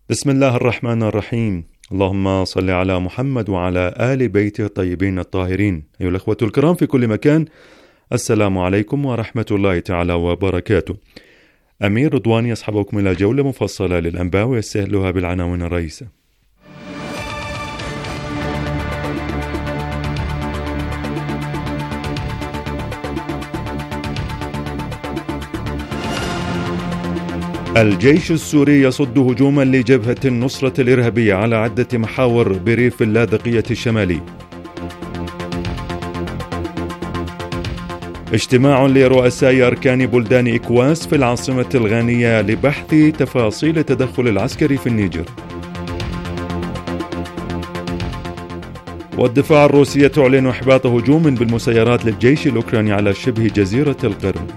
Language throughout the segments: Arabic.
بسم الله الرحمن الرحيم. اللهم صل على محمد وعلى آل بيته الطيبين الطاهرين. أيها الأخوة الكرام في كل مكان، السلام عليكم ورحمة الله تعالى وبركاته. أمير رضوان يصحبكم إلى جولة مفصلة للأنباء ويستهلها بالعناوين الرئيسة. الجيش السوري يصد هجوما لجبهة النصرة الإرهابية على عدة محاور بريف اللاذقية الشمالي. اجتماع لرؤساء أركان بلدان إكواس في العاصمة الغانية لبحث تفاصيل التدخل العسكري في النيجر. والدفاع الروسية تعلن إحباط هجوم بالمسيرات للجيش الأوكراني على شبه جزيرة القرم.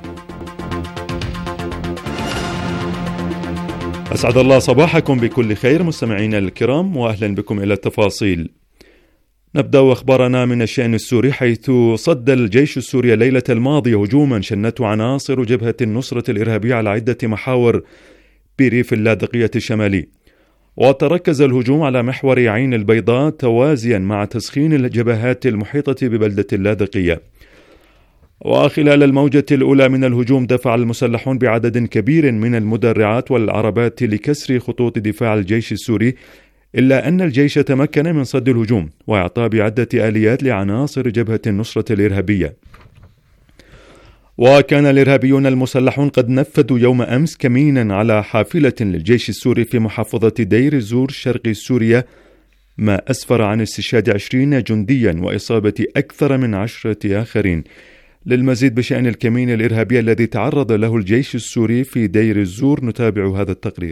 أسعد الله صباحكم بكل خير مستمعينا الكرام، وأهلا بكم إلى التفاصيل. نبدأ أخبارنا من الشأن السوري، حيث صد الجيش السوري ليلة الماضية هجوما شنته عناصر جبهة النصرة الإرهابية على عدة محاور بريف اللاذقية الشمالي. وتركز الهجوم على محور عين البيضاء توازيا مع تسخين الجبهات المحيطة ببلدة اللاذقية. وخلال الموجة الأولى من الهجوم دفع المسلحون بعدد كبير من المدرعات والعربات لكسر خطوط دفاع الجيش السوري، إلا أن الجيش تمكن من صد الهجوم وإعطاء بعدة آليات لعناصر جبهة النصرة الإرهابية. وكان الإرهابيون المسلحون قد نفذوا يوم أمس كمينا على حافلة للجيش السوري في محافظة دير الزور شرق سوريا، ما أسفر عن استشهاد 20 جنديا وإصابة أكثر من 10 آخرين. للمزيد بشأن الكمين الإرهابي الذي تعرض له الجيش السوري في دير الزور نتابع هذا التقرير.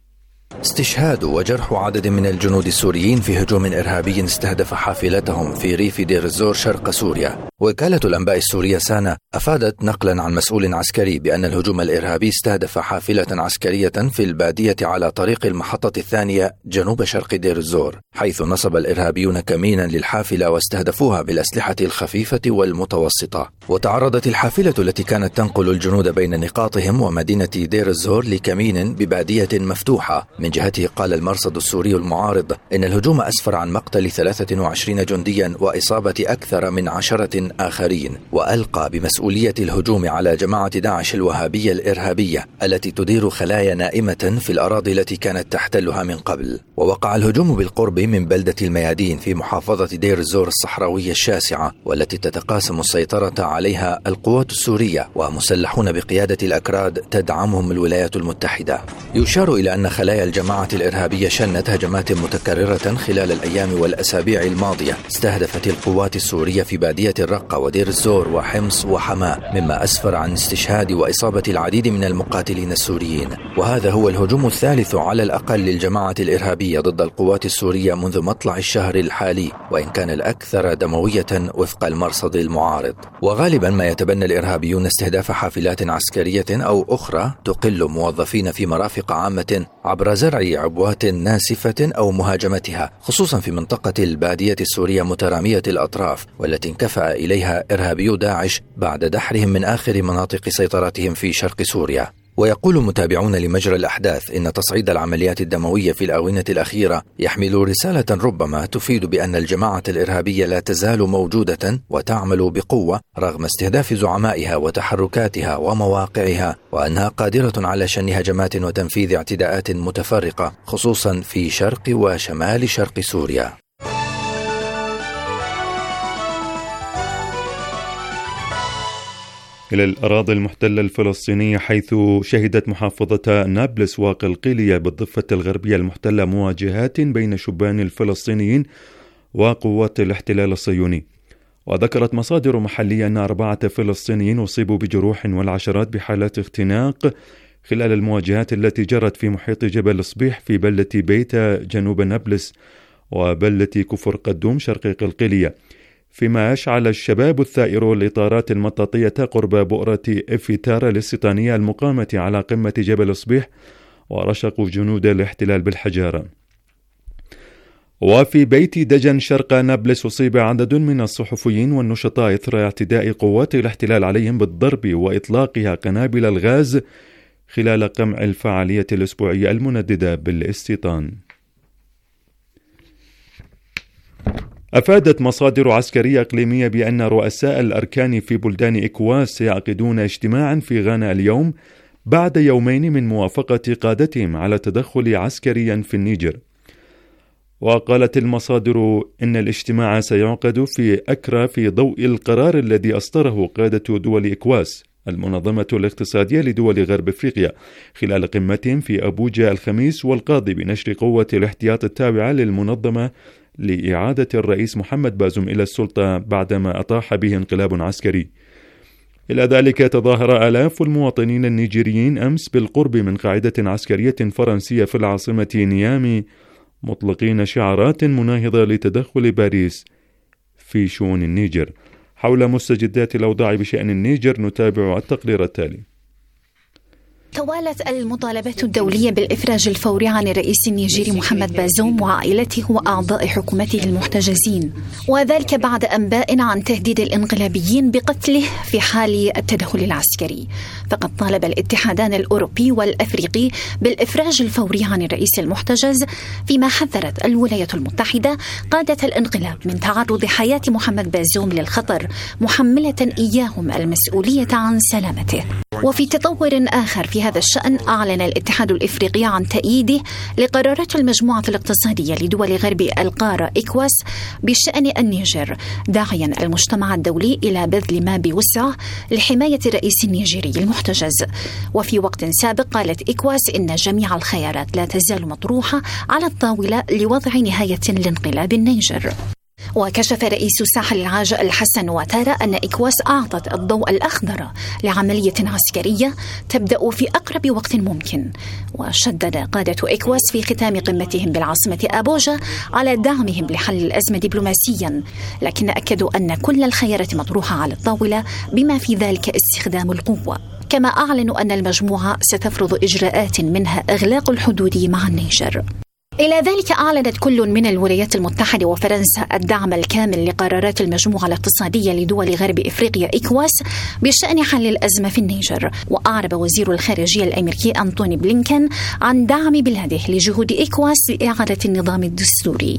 استشهاد وجرح عدد من الجنود السوريين في هجوم إرهابي استهدف حافلتهم في ريف دير الزور شرق سوريا. وكالة الأنباء السورية سانا أفادت نقلا عن مسؤول عسكري بأن الهجوم الإرهابي استهدف حافلة عسكرية في البادية على طريق المحطة الثانية جنوب شرق دير الزور، حيث نصب الإرهابيون كمينا للحافلة واستهدفوها بالأسلحة الخفيفة والمتوسطة. وتعرضت الحافلة التي كانت تنقل الجنود بين نقاطهم ومدينة دير الزور لكمين ببادية مفتوحة. من جهته قال المرصد السوري المعارض إن الهجوم أسفر عن مقتل 23 جنديا وإصابة أكثر من 10 آخرين، وألقى بمسؤولية الهجوم على جماعة داعش الوهابية الإرهابية التي تدير خلايا نائمة في الأراضي التي كانت تحتلها من قبل. ووقع الهجوم بالقرب من بلدة الميادين في محافظة دير الزور الصحراوية الشاسعة، والتي تتقاسم السيطرة عليها القوات السورية ومسلحون بقيادة الأكراد تدعمهم الولايات المتحدة. يشار إلى أن خلايا الجماعة الإرهابية شنت هجمات متكررة خلال الأيام والأسابيع الماضية استهدفت القوات السورية في بادية الرقة ودير الزور وحمص وحماة، مما أسفر عن استشهاد وإصابة العديد من المقاتلين السوريين. وهذا هو الهجوم الثالث على الأقل للجماعة الإرهابية ضد القوات السورية منذ مطلع الشهر الحالي، وإن كان الأكثر دموية وفق المرصد المعارض. وغالبا ما يتبنى الإرهابيون استهداف حافلات عسكرية أو أخرى تقل موظفين في مرافق عامة عبر زرع عبوات ناسفة أو مهاجمتها، خصوصا في منطقة البادية السورية مترامية الأطراف، والتي انكفأ إليها إرهابيو داعش بعد دحرهم من آخر مناطق سيطرتهم في شرق سوريا. ويقول متابعون لمجرى الأحداث إن تصعيد العمليات الدموية في الآونة الأخيرة يحمل رسالة ربما تفيد بأن الجماعة الإرهابية لا تزال موجودة وتعمل بقوة رغم استهداف زعمائها وتحركاتها ومواقعها، وأنها قادرة على شن هجمات وتنفيذ اعتداءات متفرقة خصوصا في شرق وشمال شرق سوريا. إلى الأراضي المحتلة الفلسطينية، حيث شهدت محافظة نابلس وقلقيلية بالضفة الغربية المحتلة مواجهات بين شبان الفلسطينيين وقوات الاحتلال الصهيوني. وذكرت مصادر محلية أن 4 فلسطينيين أصيبوا بجروح والعشرات بحالات اختناق خلال المواجهات التي جرت في محيط جبل صبيح في بلدة بيتا جنوب نابلس وبلدة كفر قدوم شرق قلقيلية، فيما أشعل الشباب الثائر الإطارات المطاطية قرب بؤرة إفيتارا الاستيطانية المقامة على قمة جبل صبيح ورشقوا جنود الاحتلال بالحجارة. وفي بيت دجن شرق نابلس أصيب عدد من الصحفيين والنشطاء إثر اعتداء قوات الاحتلال عليهم بالضرب وإطلاقها قنابل الغاز خلال قمع الفعالية الأسبوعية المنددة بالاستيطان. أفادت مصادر عسكرية إقليمية بأن رؤساء الأركان في بلدان إكواس سيعقدون اجتماعا في غانا اليوم بعد يومين من موافقة قادتهم على تدخل عسكريا في النيجر. وقالت المصادر إن الاجتماع سيعقد في أكرا في ضوء القرار الذي أصدره قادة دول إكواس المنظمة الاقتصادية لدول غرب أفريقيا خلال قمتهم في أبوجا الخميس، والقاضي بنشر قوة الاحتياط التابعة للمنظمة لإعادة الرئيس محمد بازوم إلى السلطة بعدما أطاح به انقلاب عسكري. إلى ذلك تظاهر آلاف المواطنين النيجيريين أمس بالقرب من قاعدة عسكرية فرنسية في العاصمة نيامي مطلقين شعارات مناهضة لتدخل باريس في شؤون النيجر. حول مستجدات الأوضاع بشأن النيجر نتابع التقرير التالي. توالت المطالبات الدولية بالإفراج الفوري عن الرئيس النيجيري محمد بازوم وعائلته وأعضاء حكومته المحتجزين، وذلك بعد أنباء عن تهديد الانقلابيين بقتله في حال التدخل العسكري. فقد طالب الاتحادان الأوروبي والأفريقي بالإفراج الفوري عن الرئيس المحتجز، فيما حذرت الولايات المتحدة قادة الانقلاب من تعرض حياة محمد بازوم للخطر، محملة إياهم المسؤولية عن سلامته. وفي تطور آخر في هذا الشأن، أعلن الاتحاد الإفريقي عن تأييده لقرارات المجموعة الاقتصادية لدول غرب القارة إكواس بشأن النيجر، داعيا المجتمع الدولي إلى بذل ما بوسعه لحماية الرئيس النيجيري المحتجز. وفي وقت سابق قالت إكواس إن جميع الخيارات لا تزال مطروحة على الطاولة لوضع نهاية لانقلاب النيجر. وكشف رئيس ساحل العاج الحسن واتارا أن إكواس أعطت الضوء الأخضر لعملية عسكرية تبدأ في أقرب وقت ممكن. وشدد قادة إكواس في ختام قمتهم بالعاصمة أبوجا على دعمهم لحل الأزمة دبلوماسيا، لكن أكدوا أن كل الخيارات مطروحة على الطاولة بما في ذلك استخدام القوة. كما أعلنوا أن المجموعة ستفرض إجراءات منها إغلاق الحدود مع النيجر. إلى ذلك أعلنت كل من الولايات المتحدة وفرنسا الدعم الكامل لقرارات المجموعة الاقتصادية لدول غرب إفريقيا إكواس بشأن حل الأزمة في النيجر. وأعرب وزير الخارجية الأمريكي أنتوني بلينكن عن دعم بلاده لجهود إكواس لإعادة النظام الدستوري.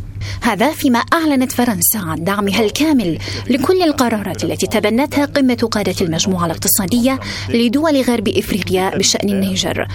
هذا فيما أعلنت فرنسا عن دعمها الكامل لكل القرارات التي تبنتها قمة قادة المجموعة الاقتصادية لدول غرب إفريقيا بشأن النيجر،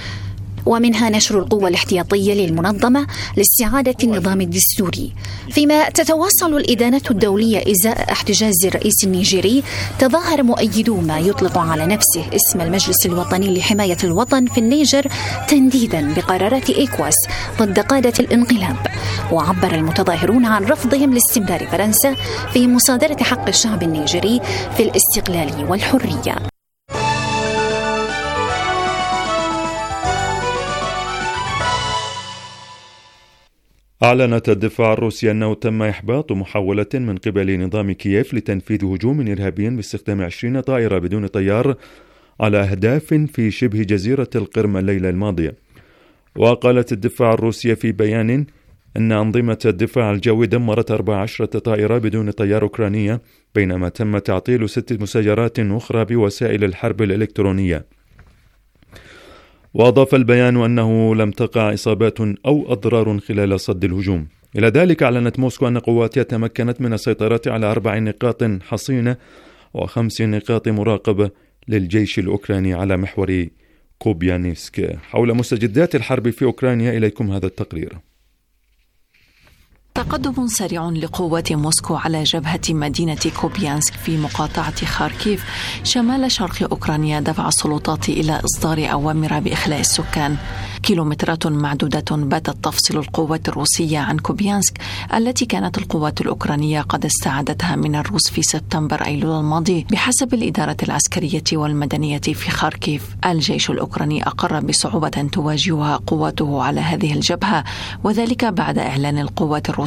ومنها نشر القوة الاحتياطية للمنظمة لاستعادة النظام الدستوري. فيما تتواصل الإدانة الدولية إزاء احتجاز الرئيس النيجيري، تظاهر مؤيدو ما يطلق على نفسه اسم المجلس الوطني لحماية الوطن في النيجر تنديدا بقرارات إكواس ضد قادة الانقلاب. وعبر المتظاهرون عن رفضهم لاستمرار فرنسا في مصادرة حق الشعب النيجيري في الاستقلال والحرية. أعلنت الدفاع الروسي أنه تم إحباط محاولة من قبل نظام كييف لتنفيذ هجوم إرهابي باستخدام 20 طائرة بدون طيار على أهداف في شبه جزيرة القرم الليلة الماضية. وقالت الدفاع الروسية في بيان أن أنظمة الدفاع الجوي دمرت 14 طائرة بدون طيار أوكرانية، بينما تم تعطيل 6 مسيرات أخرى بوسائل الحرب الإلكترونية. وأضاف البيان أنه لم تقع إصابات أو أضرار خلال صد الهجوم. إلى ذلك أعلنت موسكو أن قواتها تمكنت من السيطرة على 4 نقاط حصينة و5 نقاط مراقبة للجيش الأوكراني على محور كوبيانسك. حول مستجدات الحرب في أوكرانيا إليكم هذا التقرير. تقدم سريع لقوات موسكو على جبهة مدينة كوبيانسك في مقاطعة خاركيف شمال شرق أوكرانيا دفع السلطات إلى إصدار أوامر بإخلاء السكان. كيلومترات معدودة باتت تفصل القوات الروسية عن كوبيانسك التي كانت القوات الأوكرانية قد استعادتها من الروس في سبتمبر أيلول الماضي بحسب الإدارة العسكرية والمدنية في خاركيف. الجيش الأوكراني أقر بصعوبة تواجهها قواته على هذه الجبهة، وذلك بعد إعلان القوات الروسية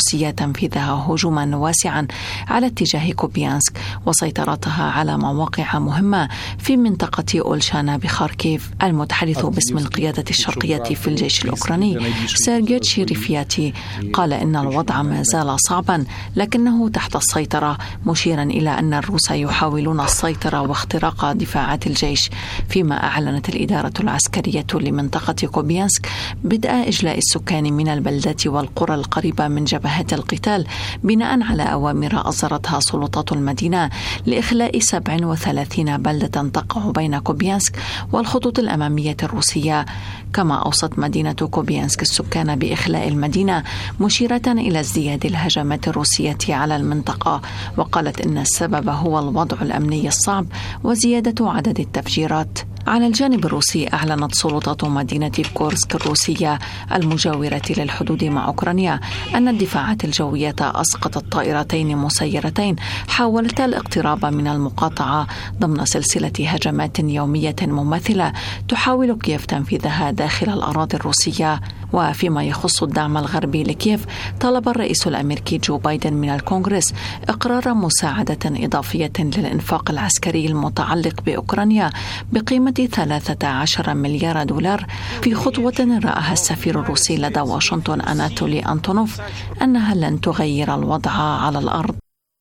الروسية تنفيذها هجوما واسعا على اتجاه كوبيانسك وسيطرتها على مواقع مهمة في منطقة أولشانا بخاركيف. المتحدث باسم القيادة الشرقية في الجيش الأوكراني سيرجي تشيريفياتي قال إن الوضع ما زال صعبا لكنه تحت السيطرة، مشيرا إلى أن الروس يحاولون السيطرة واختراق دفاعات الجيش، فيما أعلنت الإدارة العسكرية لمنطقة كوبيانسك بدء إجلاء السكان من البلدات والقرى القريبة من جبهات القتال بناء على أوامر أصدرتها سلطات المدينة لإخلاء 37 بلدة تقع بين كوبيانسك والخطوط الأمامية الروسية. كما أوصت مدينة كوبيانسك السكان بإخلاء المدينة، مشيرة إلى ازدياد الهجمات الروسية على المنطقة، وقالت إن السبب هو الوضع الأمني الصعب وزيادة عدد التفجيرات. على الجانب الروسي، أعلنت سلطات مدينة بكورسك الروسية المجاورة للحدود مع أوكرانيا أن الدفاعات الجوية أسقطت طائرتين مسيرتين حاولتا الاقتراب من المقاطعة ضمن سلسلة هجمات يومية مماثلة تحاول كييف تنفيذها داخل الأراضي الروسية. وفيما يخص الدعم الغربي لكييف، طلب الرئيس الأمريكي جو بايدن من الكونغرس إقرار مساعدة إضافية للإنفاق العسكري المتعلق بأوكرانيا بقيمة 13 مليار دولار، في خطوة رأها السفير الروسي لدى واشنطن أناتولي أنتونوف أنها لن تغير الوضع على الأرض.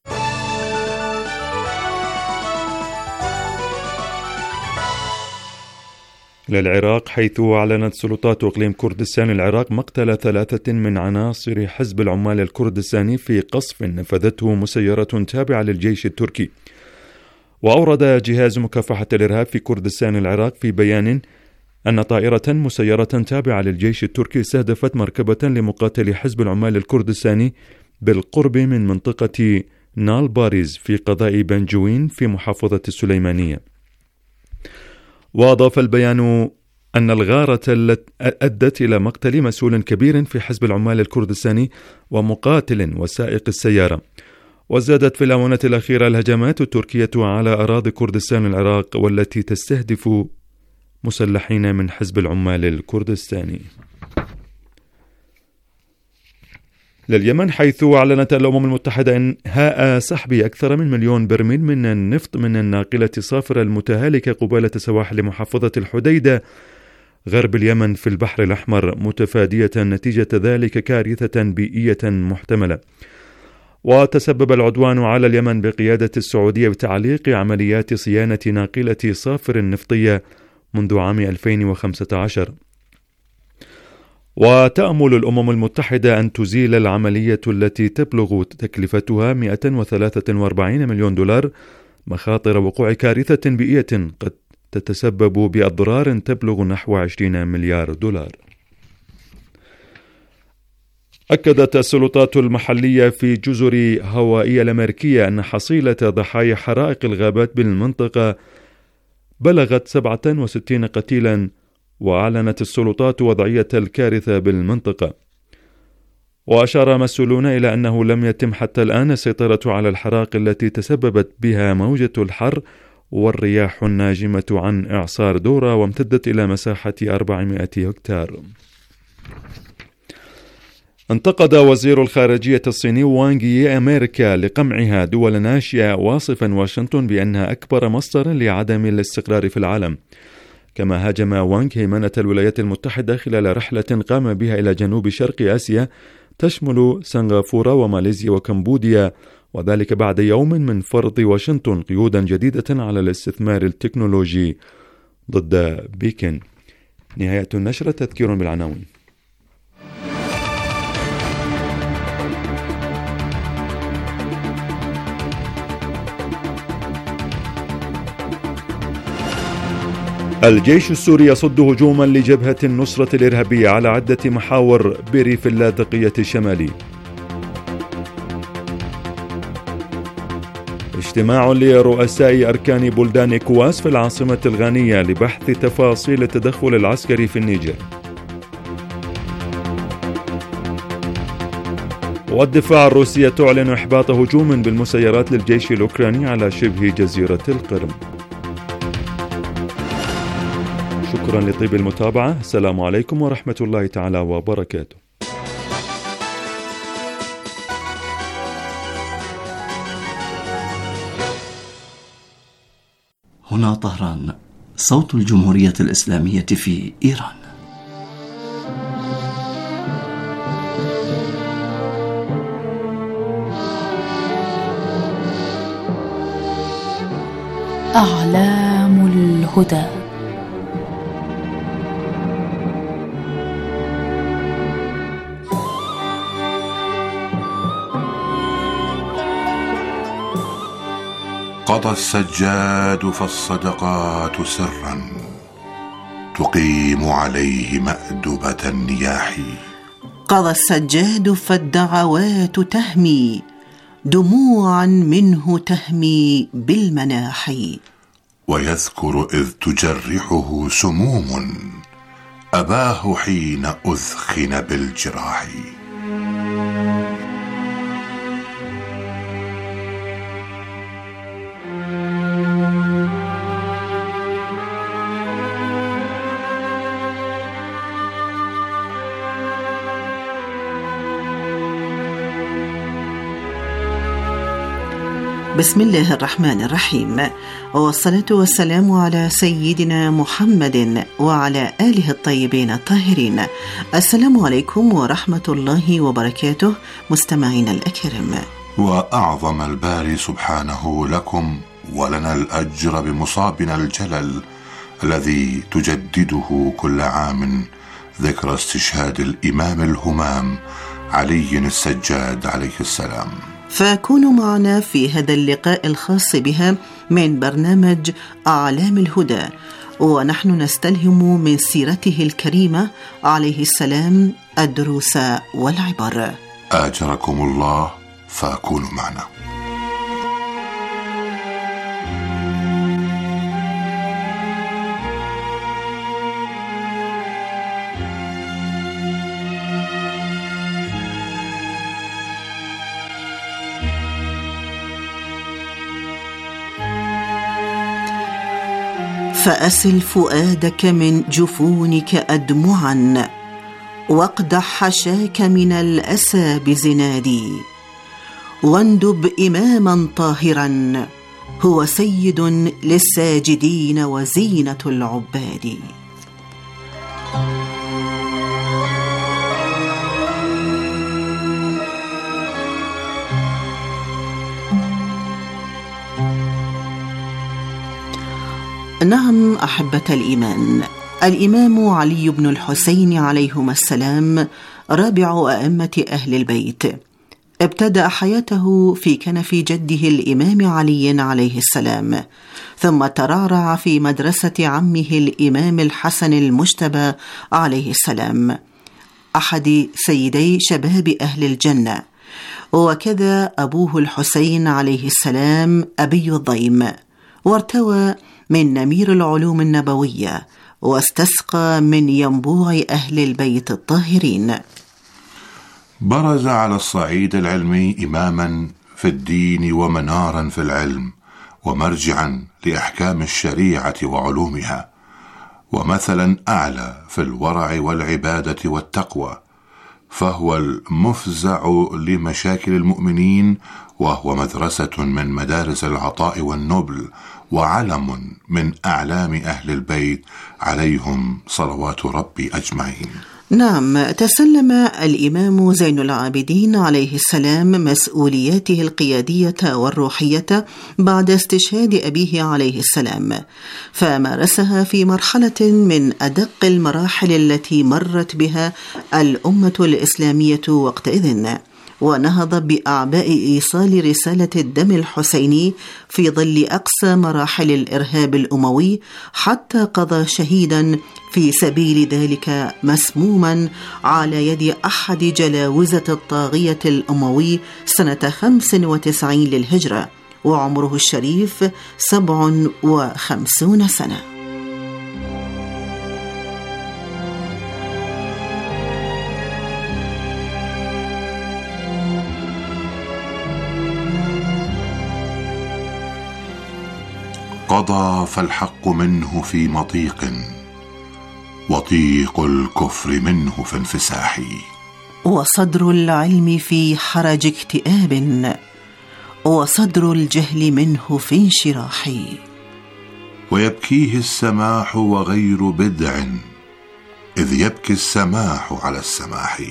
للعراق، حيث أعلنت سلطات إقليم كردستان العراق مقتل 3 من عناصر حزب العمال الكردستاني في قصف نفذته مسيرة تابعة للجيش التركي. وأورد جهاز مكافحة الإرهاب في كردستان العراق في بيان أن طائرة مسيرة تابعة للجيش التركي استهدفت مركبة لمقاتلي حزب العمال الكردستاني بالقرب من منطقة نال باريز في قضاء بنجوين في محافظة السليمانية. وأضاف البيان أن الغارة أدت إلى مقتل مسؤول كبير في حزب العمال الكردستاني ومقاتل وسائق السيارة. وزادت في الآونة الأخيرة الهجمات التركية على أراضي كردستان العراق، والتي تستهدف مسلحين من حزب العمال الكردستاني. لليمن، حيث أعلنت الأمم المتحدة إنهاء سحب أكثر من 1,000,000 برميل من النفط من الناقلة صافرة المتهالكة قبالة سواحل محافظة الحديدة غرب اليمن في البحر الأحمر، متفادية نتيجة ذلك كارثة بيئية محتملة. وتسبب العدوان على اليمن بقيادة السعودية بتعليق عمليات صيانة ناقلة صافر نفطية منذ عام 2015. وتأمل الأمم المتحدة أن تزيل العملية التي تبلغ تكلفتها 143 مليون دولار مخاطر وقوع كارثة بيئية قد تتسبب بأضرار تبلغ نحو 20 مليار دولار. أكدت السلطات المحلية في جزر هوائية الأمريكية أن حصيلة ضحايا حرائق الغابات بالمنطقة بلغت 67 قتيلا، وأعلنت السلطات وضعية الكارثة بالمنطقة. وأشار مسؤولون إلى أنه لم يتم حتى الآن السيطرة على الحرائق التي تسببت بها موجة الحر والرياح الناجمة عن إعصار دورة، وامتدت إلى مساحة 400 هكتار. انتقد وزير الخارجية الصيني وانغ يي أمريكا لقمعها دول ناشئة، واصفا واشنطن بأنها أكبر مصدر لعدم الاستقرار في العالم. كما هاجم وانغ هيمنة الولايات المتحدة خلال رحلة قام بها إلى جنوب شرق آسيا تشمل سنغافورة وماليزيا وكمبوديا، وذلك بعد يوم من فرض واشنطن قيودا جديدة على الاستثمار التكنولوجي ضد بكين. نهاية النشرة. تذكير بالعناوين. الجيش السوري يصد هجوما لجبهة النصرة الإرهابية على عدة محاور بريف اللاذقية الشمالي. اجتماع لرؤساء أركان بلدان إكواس في العاصمة الغانية لبحث تفاصيل التدخل العسكري في النيجر. والدفاع الروسية تعلن إحباط هجوم بالمسيرات للجيش الأوكراني على شبه جزيرة القرم. شكرا لطيب المتابعة. السلام عليكم ورحمة الله تعالى وبركاته. هنا طهران، صوت الجمهورية الإسلامية في إيران. أعلام الهدى. قضى السجاد فالصدقات سرا تقيم عليه مأدبة النياح. قضى السجاد فالدعوات تهمي دموعا منه تهمي بالمناحي. ويذكر إذ تجرحه سموم أباه حين أثخن بالجراح. بسم الله الرحمن الرحيم، والصلاة والسلام على سيدنا محمد وعلى آله الطيبين الطاهرين. السلام عليكم ورحمة الله وبركاته مستمعينا الأكرام. وأعظم الباري سبحانه لكم ولنا الأجر بمصابنا الجلل الذي تجدده كل عام ذكرى استشهاد الإمام الهمام علي السجاد عليه السلام. فكونوا معنا في هذا اللقاء الخاص بها من برنامج أعلام الهدى، ونحن نستلهم من سيرته الكريمة عليه السلام الدروس والعبر. آجركم الله، فكونوا معنا. فأسل فؤادك من جفونك أدمعا واقدح حشاك من الأسى بزنادي، واندب إماما طاهرا هو سيد للساجدين وزينة العباد. نعم أحبة الإيمان، الإمام علي بن الحسين عليهما السلام رابع أئمة أهل البيت، ابتدأ حياته في كنف جده الإمام علي عليه السلام، ثم ترعرع في مدرسة عمه الإمام الحسن المجتبى عليه السلام، أحد سيدي شباب أهل الجنة، وكذا أبوه الحسين عليه السلام أبي الضيم، وارتوى من نمير العلوم النبوية واستسقى من ينبوع أهل البيت الطاهرين. برز على الصعيد العلمي إماما في الدين ومنارا في العلم ومرجعا لأحكام الشريعة وعلومها، ومثلا أعلى في الورع والعبادة والتقوى، فهو المفزع لمشاكل المؤمنين، وهو مدرسة من مدارس العطاء والنبل، وعلم من أعلام أهل البيت عليهم صلوات ربي أجمعين. نعم، تسلم الإمام زين العابدين عليه السلام مسؤولياته القيادية والروحية بعد استشهاد أبيه عليه السلام، فمارسها في مرحلة من أدق المراحل التي مرت بها الأمة الإسلامية وقتئذ، ونهض بأعباء إيصال رسالة الدم الحسيني في ظل أقصى مراحل الإرهاب الأموي، حتى قضى شهيدا في سبيل ذلك مسموما على يد أحد جلاوزة الطاغية الأموي سنة 95 للهجرة، وعمره الشريف 57 سنة. قضى فالحق منه في مضيق، وضيق الكفر منه في انفساح، وصدر العلم في حرج اكتئاب، وصدر الجهل منه في انشراح، ويبكيه السماح وغير بدع، إذ يبكي السماح على السماح.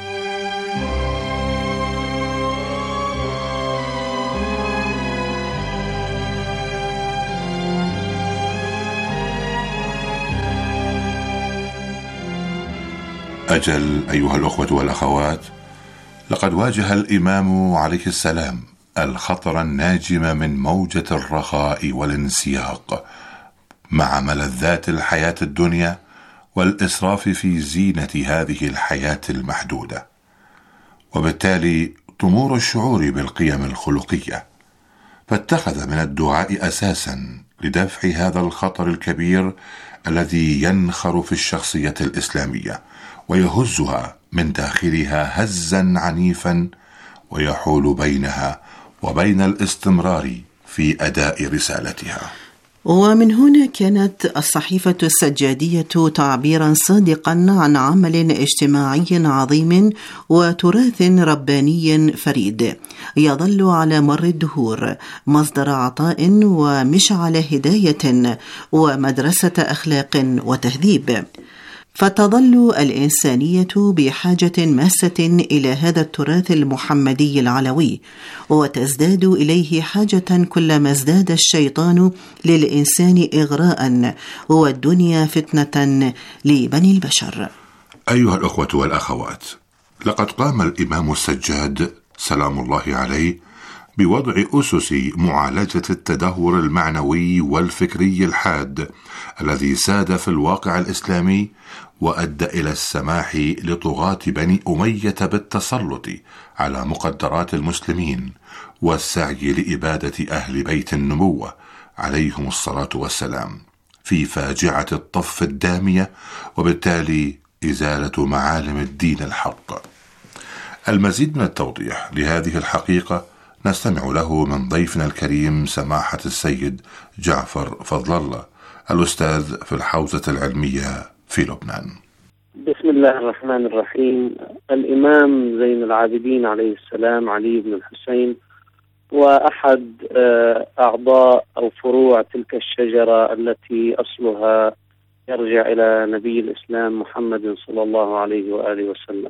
أجل أيها الأخوة والأخوات، لقد واجه الإمام عليه السلام الخطر الناجم من موجة الرخاء والانسياق مع ملذات الحياة الدنيا والإسراف في زينة هذه الحياة المحدودة، وبالتالي طمور الشعور بالقيم الخلقية، فاتخذ من الدعاء أساسا لدفع هذا الخطر الكبير الذي ينخر في الشخصية الإسلامية ويهزها من داخلها هزا عنيفا ويحول بينها وبين الاستمرار في أداء رسالتها. ومن هنا كانت الصحيفة السجادية تعبيرا صادقا عن عمل اجتماعي عظيم وتراث رباني فريد يظل على مر الدهور مصدر عطاء ومشعل هداية ومدرسة أخلاق وتهذيب. فتظل الإنسانية بحاجة ماسة إلى هذا التراث المحمدي العلوي، وتزداد إليه حاجة كلما ازداد الشيطان للإنسان إغراء والدنيا فتنة لبني البشر. أيها الأخوة والأخوات، لقد قام الإمام السجاد سلام الله عليه بوضع أسس معالجة التدهور المعنوي والفكري الحاد الذي ساد في الواقع الإسلامي وأدى إلى السماح لطغاة بني أمية بالتسلط على مقدرات المسلمين والسعي لإبادة أهل بيت النبوة عليهم الصلاة والسلام في فاجعة الطف الدامية، وبالتالي إزالة معالم الدين الحق. المزيد من التوضيح لهذه الحقيقة نستمع له من ضيفنا الكريم سماحة السيد جعفر فضل الله، الأستاذ في الحوزة العلمية في لبنان. بسم الله الرحمن الرحيم. الإمام زين العابدين عليه السلام علي بن الحسين وأحد أعضاء أو فروع تلك الشجرة التي أصلها يرجع إلى نبي الإسلام محمد صلى الله عليه وآله وسلم،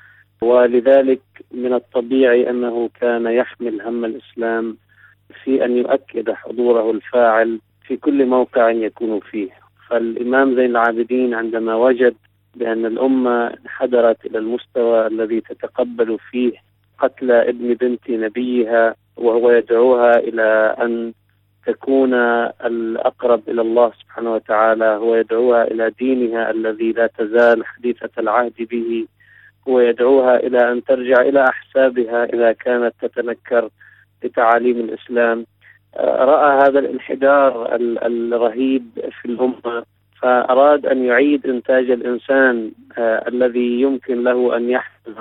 ولذلك من الطبيعي أنه كان يحمل هم الإسلام في أن يؤكد حضوره الفاعل في كل موقع يكون فيه. فالإمام زين العابدين عندما وجد بأن الأمة انحدرت إلى المستوى الذي تتقبل فيه قتل ابن بنت نبيها وهو يدعوها إلى أن تكون الأقرب إلى الله سبحانه وتعالى، هو يدعوها إلى دينها الذي لا تزال حديثة العهد به، هو يدعوها إلى أن ترجع إلى أحسابها إذا كانت تتنكر لتعاليم الإسلام. رأى هذا الانحدار الرهيب في الأمة، فأراد أن يعيد إنتاج الإنسان الذي يمكن له أن يحمل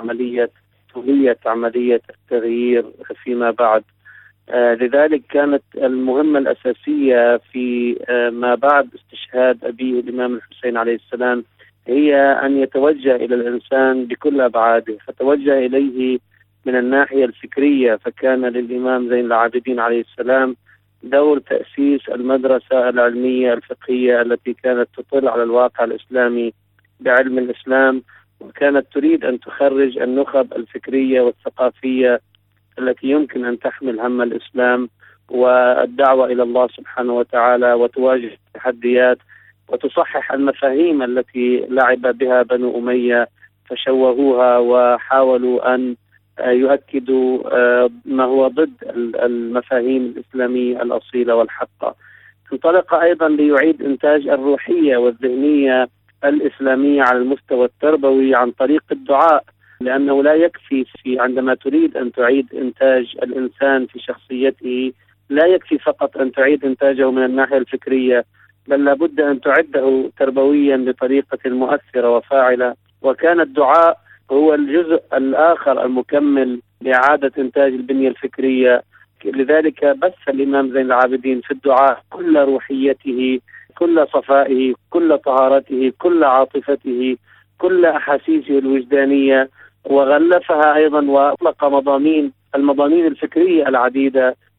عملية التغيير فيما بعد. لذلك كانت المهمة الأساسية في ما بعد استشهاد أبيه الإمام الحسين عليه السلام هي أن يتوجه إلى الإنسان بكل أبعاده، فتوجه إليه من الناحية الفكرية، فكان للإمام زين العابدين عليه السلام دور تأسيس المدرسة العلمية الفقهية التي كانت تطل على الواقع الإسلامي بعلم الإسلام، وكانت تريد أن تخرج النخب الفكرية والثقافية التي يمكن أن تحمل هم الإسلام والدعوة إلى الله سبحانه وتعالى وتواجه التحديات وتصحح المفاهيم التي لعب بها بنو أمية فشوهوها وحاولوا أن يؤكدوا ما هو ضد المفاهيم الإسلامية الأصيلة والحقة. انطلق أيضا ليعيد إنتاج الروحية والذهنية الإسلامية على المستوى التربوي عن طريق الدعاء، لأنه لا يكفي عندما تريد أن تعيد إنتاج الإنسان في شخصيته، لا يكفي فقط أن تعيد إنتاجه من الناحية الفكرية، بل لابد أن تعده تربويا بطريقة مؤثرة وفاعلة. وكان الدعاء هو الجزء الآخر المكمل لإعادة إنتاج البنية الفكرية. لذلك بث الإمام زين العابدين في الدعاء كل روحيته، كل صفائه، كل طهارته، كل عاطفته، كل أحاسيسه الوجدانية، وغلفها أيضا وأطلق المضامين الفكرية العديدة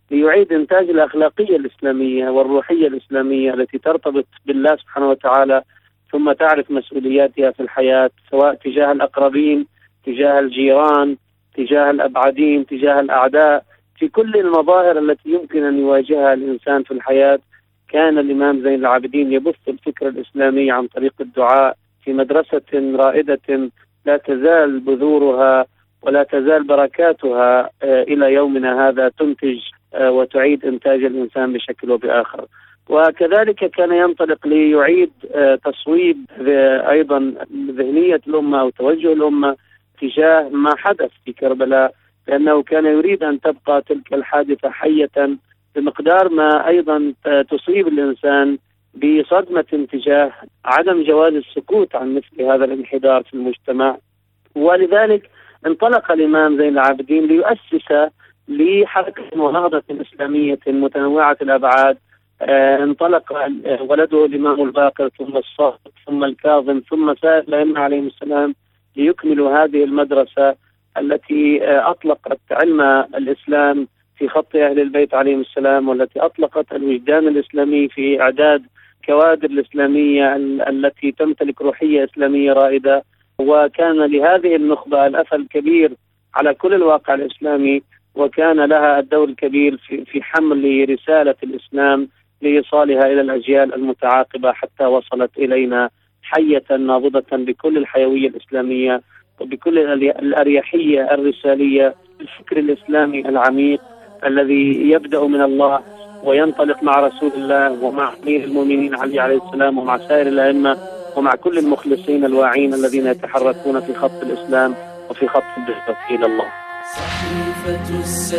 ليعيد إنتاج الأخلاقية الإسلامية والروحية الإسلامية التي ترتبط بالله سبحانه وتعالى، ثم تعرف مسؤولياتها في الحياة، سواء تجاه الأقربين، تجاه الجيران، تجاه الأبعدين، تجاه الأعداء، في كل المظاهر التي يمكن أن يواجهها الإنسان في الحياة. كان الإمام زين العابدين يبث الفكر الإسلامي عن طريق الدعاء في مدرسة رائدة لا تزال بذورها ولا تزال بركاتها إلى يومنا هذا تنتج وتعيد إنتاج الإنسان بشكل وبآخر. وكذلك كان ينطلق ليعيد تصويب أيضا ذهنية الأمة أو توجه الأمة تجاه ما حدث في كربلاء، لأنه كان يريد أن تبقى تلك الحادثة حية بمقدار ما أيضا تصيب الإنسان بصدمة تجاه عدم جواز السكوت عن مثل هذا الانحدار في المجتمع. ولذلك انطلق الإمام زين العابدين ليؤسس لحركة ونهضة إسلامية متنوعة الأبعاد. انطلق ولده الإمام الباقر، ثم الصادق، ثم الكاظم، ثم سائر الأئمة عليهم السلام ليكملوا هذه المدرسة التي أطلقت علم الإسلام في خط أهل البيت عليهم السلام، والتي أطلقت الوجدان الإسلامي في إعداد كوادر الإسلامية التي تمتلك روحية إسلامية رائدة. وكان لهذه النخبة الأثر الكبير على كل الواقع الإسلامي، وكان لها الدور الكبير في حمل رسالة الإسلام لإيصالها إلى الأجيال المتعاقبة حتى وصلت إلينا حية نابضة بكل الحيوية الإسلامية وبكل الأريحية الرسالية. الفكر الإسلامي العميق الذي يبدأ من الله وينطلق مع رسول الله ومع أمير المؤمنين علي عليه السلام ومع سائر الأئمة ومع كل المخلصين الواعين الذين يتحركون في خط الإسلام وفي خط الدعوة إلى الله. صحيفة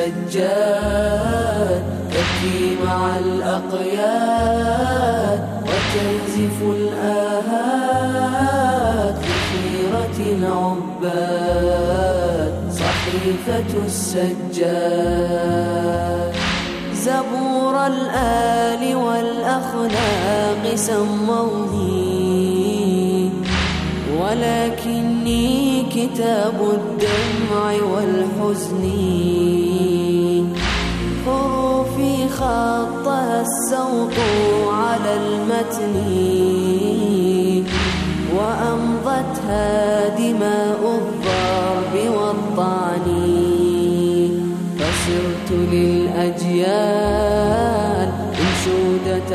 السجاد تبكي مع الأقياد وتنزف الآهات بخيرة العباد. صحيفة السجاد زبور الآل والأخلاق سموني، ولكني كتاب الدمع والحزن. حروفي خطها السوط على المتن، وأمضتها دماء الضرب والطعن. فصرت للأجيال أنشودة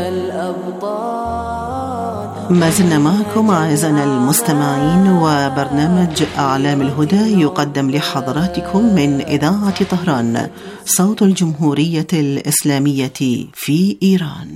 الأبطال. ما زلنا معكم أعزائنا المستمعين، وبرنامج أعلام الهدى يقدم لحضراتكم من إذاعة طهران صوت الجمهورية الإسلامية في إيران.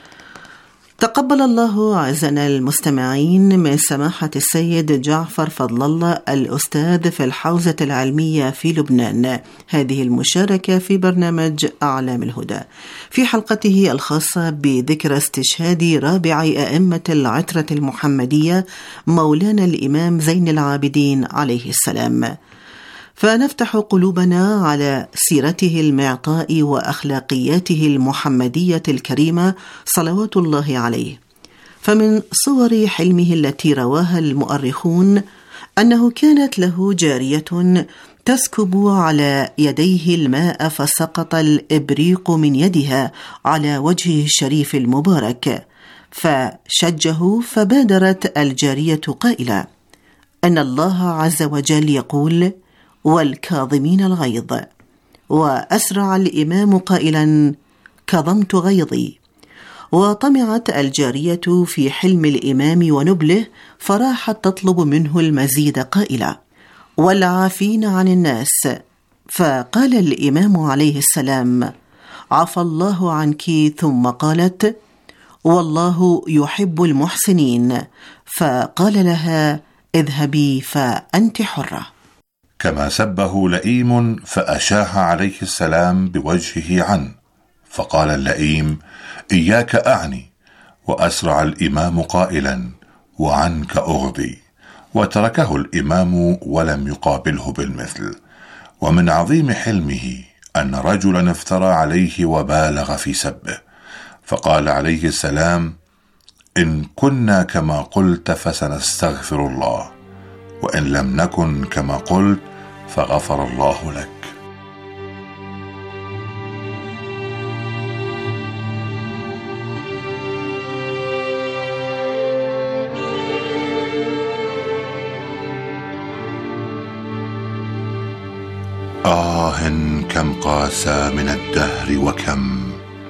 تقبل الله أعزائنا المستمعين من سماحة السيد جعفر فضل الله الأستاذ في الحوزة العلمية في لبنان هذه المشاركة في برنامج أعلام الهدى في حلقته الخاصة بذكرى استشهاد رابع أئمة العترة المحمدية مولانا الإمام زين العابدين عليه السلام. فنفتح قلوبنا على سيرته المعطاء وأخلاقياته المحمدية الكريمة صلوات الله عليه. فمن صور حلمه التي رواها المؤرخون أنه كانت له جارية تسكب على يديه الماء فسقط الإبريق من يدها على وجهه الشريف المبارك، فشجه فبادرت الجارية قائلة أن الله عز وجل يقول والكاظمين الغيظ، وأسرع الإمام قائلا كظمت غيظي. وطمعت الجارية في حلم الإمام ونبله فراحت تطلب منه المزيد قائلة والعافين عن الناس. فقال الإمام عليه السلام عفى الله عنك، ثم قالت والله يحب المحسنين، فقال لها اذهبي فأنت حرة. كما سبه لئيم فأشاح عليه السلام بوجهه عنه، فقال اللئيم إياك أعني، وأسرع الإمام قائلا وعنك أغضي، وتركه الإمام ولم يقابله بالمثل. ومن عظيم حلمه أن رجلا افترى عليه وبالغ في سبه، فقال عليه السلام إن كنا كما قلت فسنستغفر الله، وإن لم نكن كما قلت فغفر الله لك. كم قاسى من الدهر وكم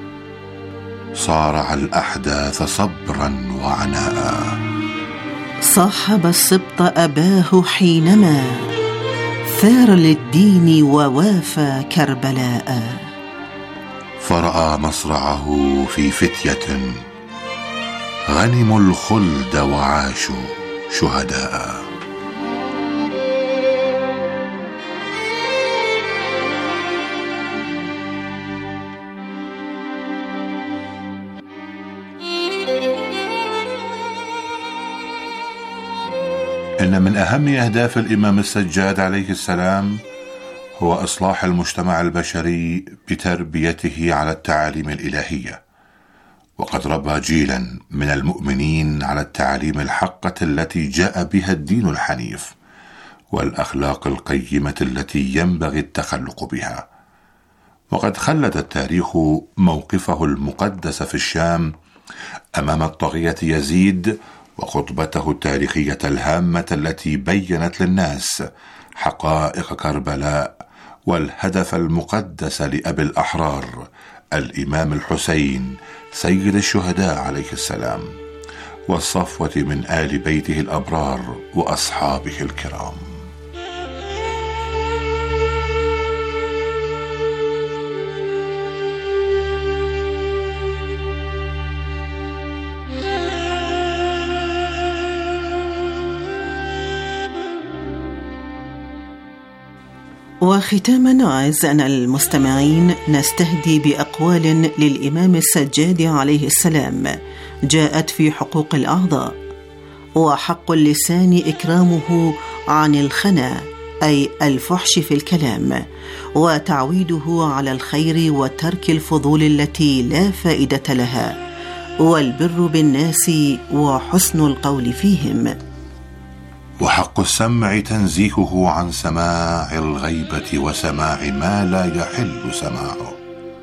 صارع الأحداث صبرا وعناء. صاحب السبط أباه حينما ثار للدين ووافى كربلاء. فرأى مصرعه في فتية غنموا الخلد وعاشوا شهداء. إن من أهم أهداف الإمام السجاد عليه السلام هو إصلاح المجتمع البشري بتربيته على التعاليم الإلهية، وقد ربى جيلا من المؤمنين على التعاليم الحقة التي جاء بها الدين الحنيف والأخلاق القيمة التي ينبغي التخلق بها. وقد خلد التاريخ موقفه المقدس في الشام أمام الطاغية يزيد وخطبته التاريخية الهامة التي بيّنت للناس حقائق كربلاء والهدف المقدس لأبي الأحرار الإمام الحسين سيد الشهداء عليه السلام والصفوة من آل بيته الأبرار وأصحابه الكرام. وختاما أعزائنا المستمعين، نستهدي بأقوال للإمام السجاد عليه السلام جاءت في حقوق الأعضاء. وحق اللسان إكرامه عن الخنا أي الفحش في الكلام، وتعويده على الخير وترك الفضول التي لا فائدة لها، والبر بالناس وحسن القول فيهم. وحق السمع تنزيهه عن سماع الغيبة وسماع ما لا يحل سماعه.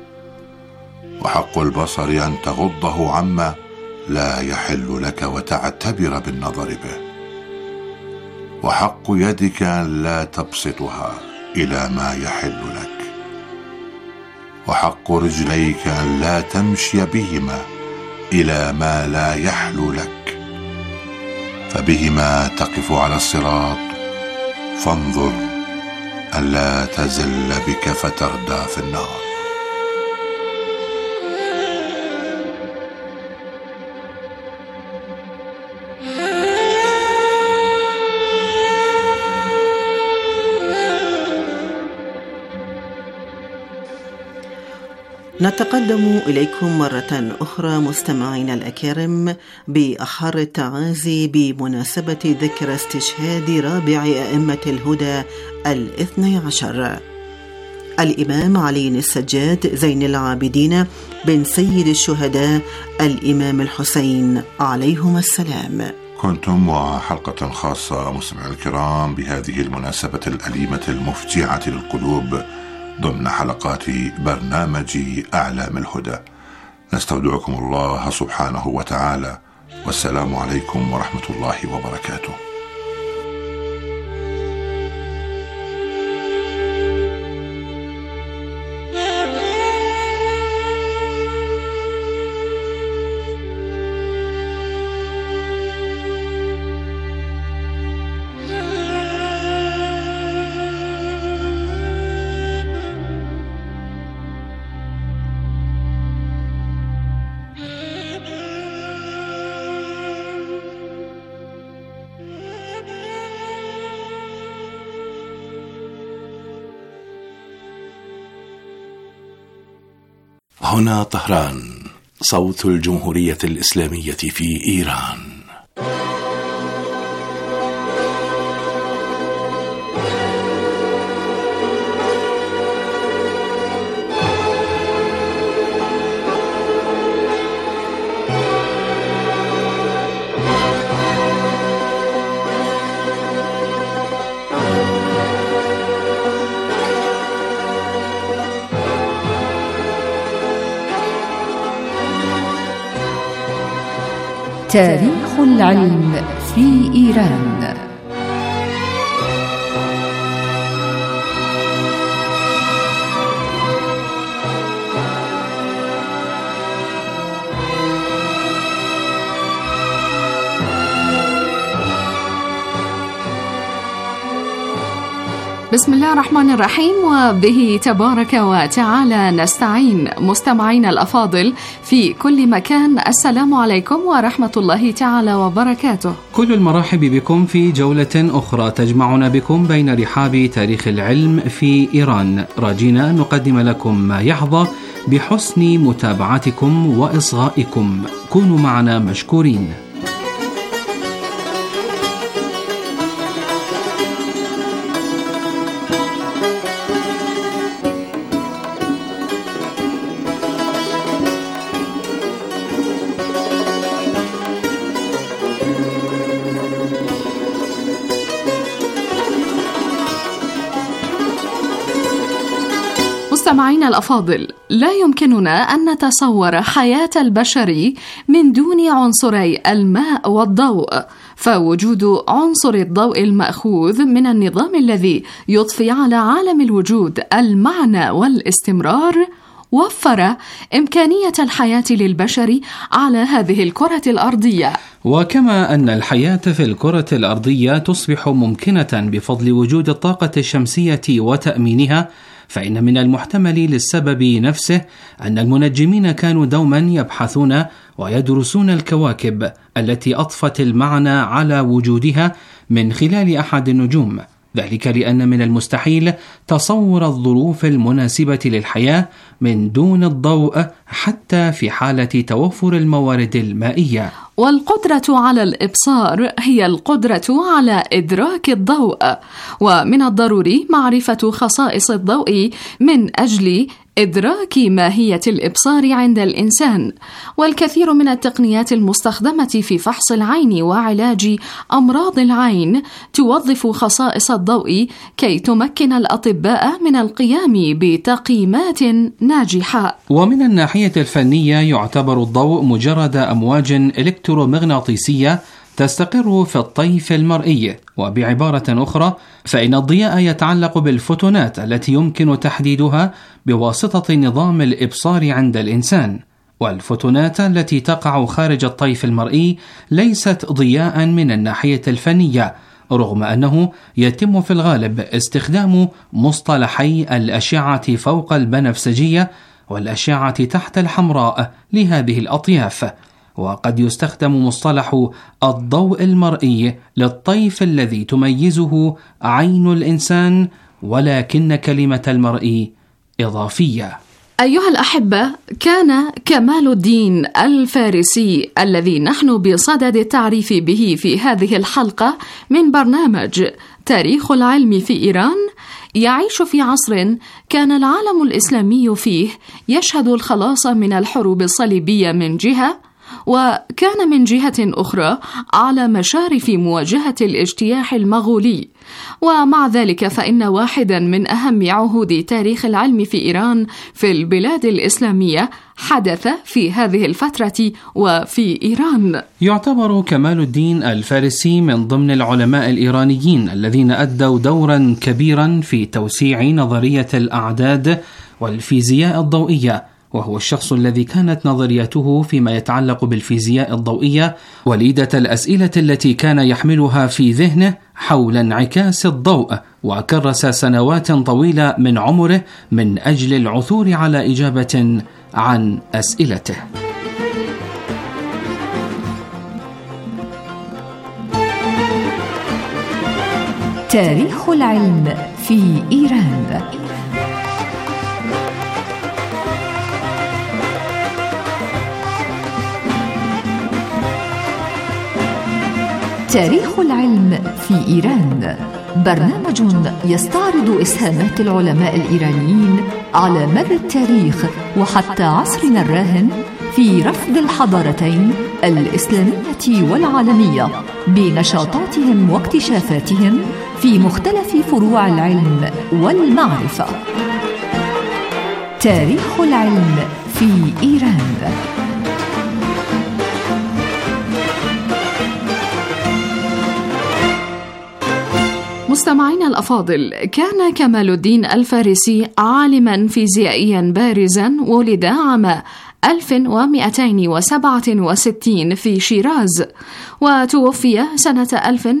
وحق البصر أن تغضه عما لا يحل لك وتعتبر بالنظر به. وحق يدك أن لا تبسطها إلى ما يحل لك. وحق رجليك أن لا تمشي بهما إلى ما لا يحل لك، فبهما تقف على الصراط، فانظر ألا تزل بك فتردى في النار. نتقدم إليكم مرة أخرى مستمعين الأكارم بأحر التعازي بمناسبة ذكرى استشهاد رابع أئمة الهدى 12 الإمام علي السجاد زين العابدين بن سيد الشهداء الإمام الحسين عليهما السلام. كنتم وحلقة خاصة مستمعي الكرام بهذه المناسبة الأليمة المفجعة للقلوب ضمن حلقات برنامج أعلام الهدى. نستودعكم الله سبحانه وتعالى، والسلام عليكم ورحمة الله وبركاته. هنا طهران، صوت الجمهورية الإسلامية في إيران. تاريخ العلم في إيران. بسم الله الرحمن الرحيم، وبه تبارك وتعالى نستعين. مستمعينا الأفاضل في كل مكان، السلام عليكم ورحمة الله تعالى وبركاته. كل المرحب بكم في جولة أخرى تجمعنا بكم بين رحاب تاريخ العلم في إيران، راجينا نقدم لكم ما يحظى بحسن متابعتكم وإصغائكم. كونوا معنا مشكورين. مستمعينا الأفاضل، لا يمكننا أن نتصور حياة البشر من دون عنصري الماء والضوء، فوجود عنصر الضوء المأخوذ من النظام الذي يضفي على عالم الوجود المعنى والاستمرار وفر إمكانية الحياة للبشر على هذه الكرة الأرضية. وكما أن الحياة في الكرة الأرضية تصبح ممكنة بفضل وجود الطاقة الشمسية وتأمينها، فإن من المحتمل للسبب نفسه أن المنجمين كانوا دوما يبحثون ويدرسون الكواكب التي أضفت المعنى على وجودها من خلال أحد النجوم، ذلك لأن من المستحيل تصور الظروف المناسبة للحياة من دون الضوء حتى في حالة توفر الموارد المائية. والقدرة على الإبصار هي القدرة على إدراك الضوء، ومن الضروري معرفة خصائص الضوء من أجل إدراك ماهية الإبصار عند الإنسان. والكثير من التقنيات المستخدمة في فحص العين وعلاج أمراض العين توظف خصائص الضوء كي تمكن الأطباء من القيام بتقييمات ناجحة. ومن الناحية الفنية يعتبر الضوء مجرد أمواج إلكترومغناطيسية تستقر في الطيف المرئي، وبعبارة أخرى فإن الضياء يتعلق بالفوتونات التي يمكن تحديدها بواسطة نظام الإبصار عند الإنسان، والفوتونات التي تقع خارج الطيف المرئي ليست ضياء من الناحية الفنية، رغم أنه يتم في الغالب استخدام مصطلحي الأشعة فوق البنفسجية والأشعة تحت الحمراء لهذه الأطياف. وقد يستخدم مصطلح الضوء المرئي للطيف الذي تميزه عين الإنسان، ولكن كلمة المرئي إضافية. أيها الأحبة، كان كمال الدين الفارسي الذي نحن بصدد التعريف به في هذه الحلقة من برنامج تاريخ العلم في إيران يعيش في عصر كان العالم الإسلامي فيه يشهد الخلاص من الحروب الصليبية من جهة، وكان من جهة أخرى على مشارف مواجهة الاجتياح المغولي. ومع ذلك فإن واحدا من أهم عهود تاريخ العلم في إيران في البلاد الإسلامية حدث في هذه الفترة وفي إيران. يعتبر كمال الدين الفارسي من ضمن العلماء الإيرانيين الذين أدوا دورا كبيرا في توسيع نظرية الأعداد والفيزياء الضوئية، وهو الشخص الذي كانت نظريته فيما يتعلق بالفيزياء الضوئية وليدة الأسئلة التي كان يحملها في ذهنه حول انعكاس الضوء، وكرس سنوات طويلة من عمره من أجل العثور على إجابة عن أسئلته. تاريخ العلم في إيران. تاريخ العلم في إيران برنامج يستعرض إسهامات العلماء الإيرانيين على مدى التاريخ وحتى عصرنا الراهن في رفض الحضارتين الإسلامية والعالمية بنشاطاتهم واكتشافاتهم في مختلف فروع العلم والمعرفة. تاريخ العلم في إيران. مستمعينا الأفاضل، كان كمال الدين الفارسي عالما فيزيائيا بارزا، ولد عام 1267 في شيراز، وتوفي سنة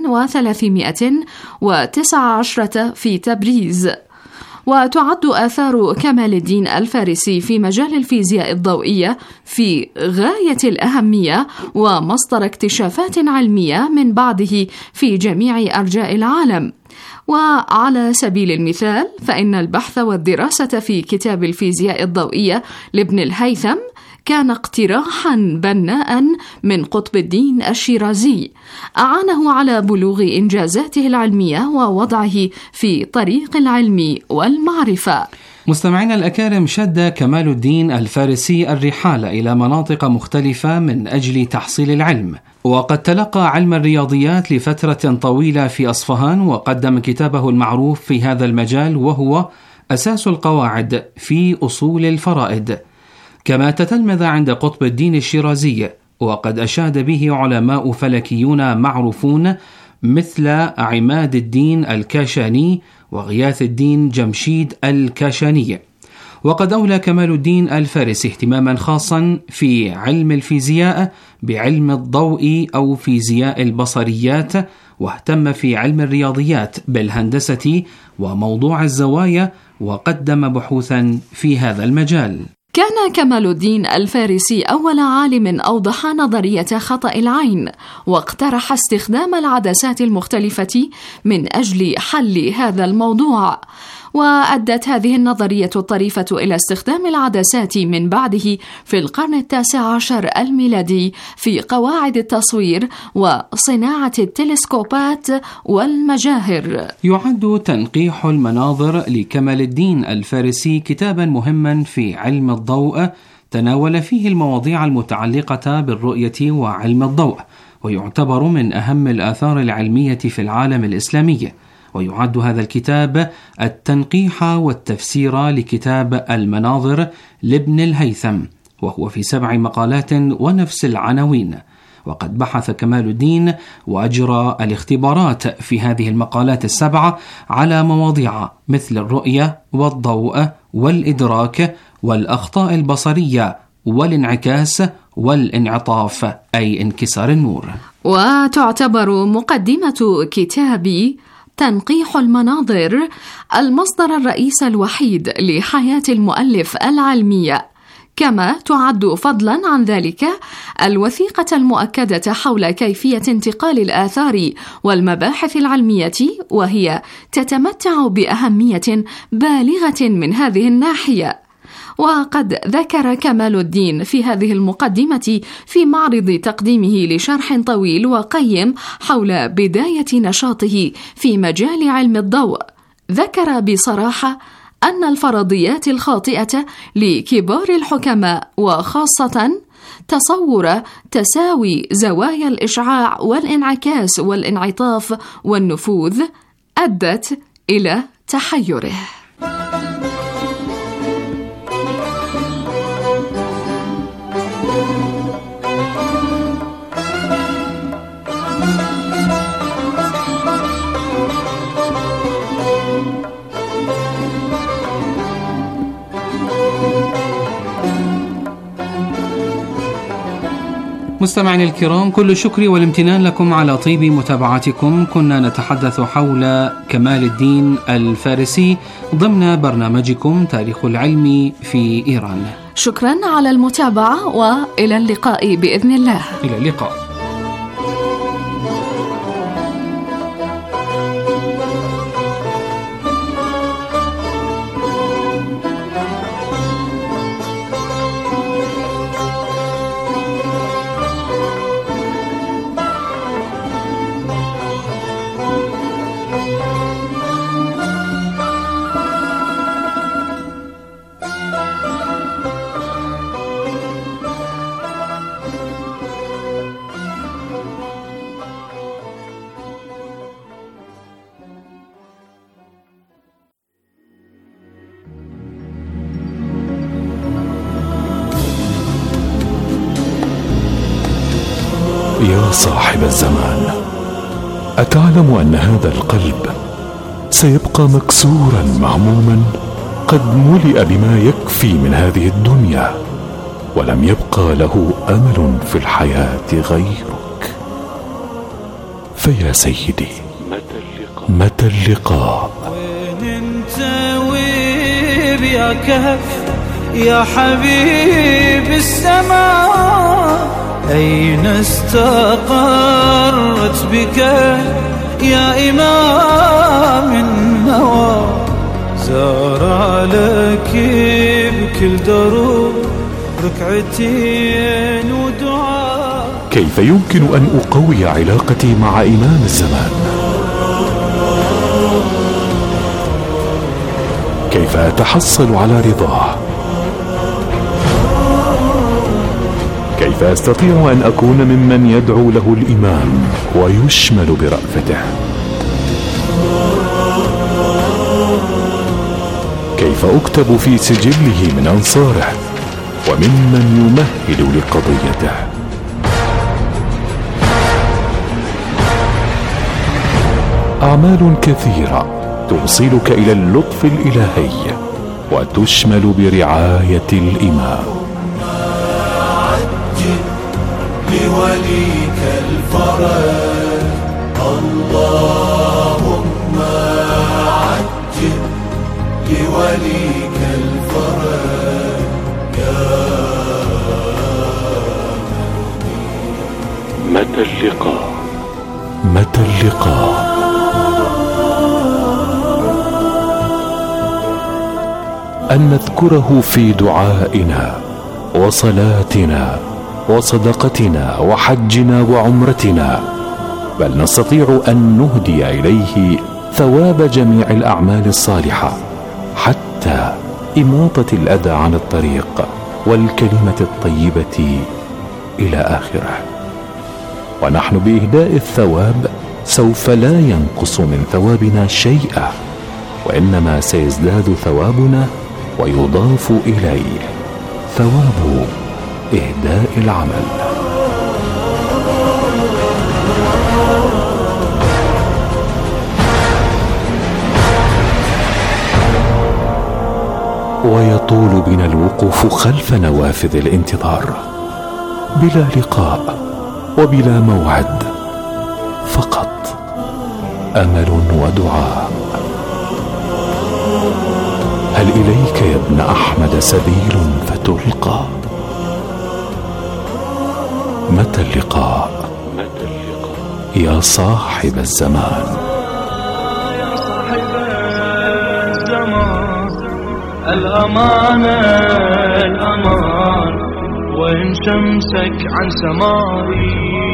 1319 في تبريز. وتعد آثار كمال الدين الفارسي في مجال الفيزياء الضوئية في غاية الأهمية ومصدر اكتشافات علمية من بعده في جميع أرجاء العالم. وعلى سبيل المثال فإن البحث والدراسة في كتاب الفيزياء الضوئية لابن الهيثم كان اقتراحا بناء من قطب الدين الشيرازي أعانه على بلوغ إنجازاته العلمية ووضعه في طريق العلم والمعرفة. مستمعينا الأكارم، شد كمال الدين الفارسي الرحال إلى مناطق مختلفة من أجل تحصيل العلم، وقد تلقى علم الرياضيات لفترة طويلة في أصفهان، وقدم كتابه المعروف في هذا المجال وهو أساس القواعد في أصول الفرائض. كما تتلمذ عند قطب الدين الشيرازي، وقد أشاد به علماء فلكيون معروفون مثل عماد الدين الكاشاني وغياث الدين جمشيد الكاشاني. وقد أولى كمال الدين الفارسي اهتماما خاصا في علم الفيزياء بعلم الضوء أو فيزياء البصريات، واهتم في علم الرياضيات بالهندسة وموضوع الزوايا، وقدم بحوثا في هذا المجال. كان كمال الدين الفارسي أول عالم أوضح نظرية خطأ العين، واقترح استخدام العدسات المختلفة من أجل حل هذا الموضوع. وأدت هذه النظرية الطريفة إلى استخدام العدسات من بعده في القرن 19 الميلادي في قواعد التصوير وصناعة التلسكوبات والمجاهر. يعد تنقيح المناظر لكمال الدين الفارسي كتابا مهما في علم الضوء، تناول فيه المواضيع المتعلقة بالرؤية وعلم الضوء، ويعتبر من أهم الآثار العلمية في العالم الإسلامي. ويعد هذا الكتاب التنقيح والتفسير لكتاب المناظر لابن الهيثم، وهو في 7 مقالات ونفس العناوين. وقد بحث كمال الدين وأجرى الاختبارات في هذه المقالات 7 على مواضيع مثل الرؤية والضوء والإدراك والأخطاء البصرية والانعكاس والانعطاف أي انكسار النور. وتعتبر مقدمة كتاب تنقيح المناظر المصدر الرئيس الوحيد لحياة المؤلف العلمية، كما تعد فضلا عن ذلك الوثيقة المؤكدة حول كيفية انتقال الآثار والمباحث العلمية، وهي تتمتع بأهمية بالغة من هذه الناحية. وقد ذكر كمال الدين في هذه المقدمة في معرض تقديمه لشرح طويل وقيم حول بداية نشاطه في مجال علم الضوء، ذكر بصراحة أن الفرضيات الخاطئة لكبار الحكماء، وخاصة تصور تساوي زوايا الإشعاع والانعكاس والانعطاف والنفوذ، أدت إلى تحيره. مستمعين الكرام، كل الشكر والامتنان لكم على طيب متابعتكم. كنا نتحدث حول كمال الدين الفارسي ضمن برنامجكم تاريخ العلم في إيران. شكرا على المتابعة، وإلى اللقاء بإذن الله. إلى اللقاء. يا صاحب الزمان، أتعلم أن هذا القلب سيبقى مكسورا مهموما قد ملئ بما يكفي من هذه الدنيا، ولم يبقى له أمل في الحياة غيرك. فيا سيدي، متى اللقاء؟ وين انت ويب يا كهف يا حبيب السماء؟ أين استقرت بك يا إمام النوى؟ زار لك بكل دروب ركعتين ودعاء. كيف يمكن أن أقوي علاقتي مع إمام الزمان؟ كيف أتحصل على رضاه؟ كيف أستطيع أن أكون ممن يدعو له الإمام ويشمل برأفته؟ كيف أكتب في سجله من أنصاره وممن يمهد لقضيته؟ أعمال كثيرة توصلك إلى اللطف الإلهي وتشمل برعاية الإمام. لوليك الفرج اللهم عجل لوليك الفرج يا متى اللقاء؟ متى اللقاء؟ أن نذكره في دعائنا وصلاتنا وصدقتنا وحجنا وعمرتنا، بل نستطيع أن نهدي إليه ثواب جميع الأعمال الصالحة، حتى إماطة الأذى عن الطريق والكلمة الطيبة إلى آخره. ونحن بإهداء الثواب سوف لا ينقص من ثوابنا شيئا، وإنما سيزداد ثوابنا ويضاف إليه ثواب إهداء العمل. ويطول بنا الوقوف خلف نوافذ الانتظار بلا لقاء وبلا موعد، فقط أمل ودعاء. هل إليك يا ابن أحمد سبيل فتلقى؟ متى اللقاء؟ يا صاحب الزمان. يا صاحب الزمان الأمان الأمان، وإن شمسك عن سمائي